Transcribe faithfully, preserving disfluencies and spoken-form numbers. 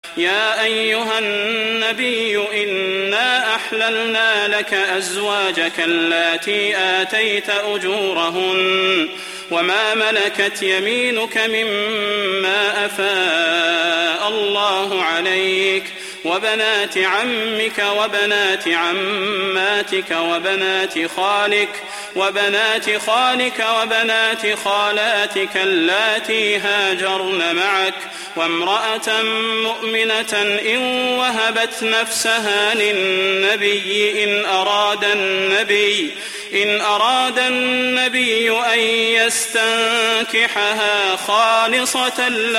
يا أيها النبي إنا أحللنا لك أزواجك اللاتي آتيت أجورهن وما ملكت يمينك مما أفاء الله عليك وبنات عمك وبنات عماتك وبنات خالك وبنات خالك وبنات خالاتك اللاتي هاجرن معك وامرأة مؤمنة إن وهبت نفسها للنبي إن أراد النبي إن أراد النبي أن يستنكحها خالصة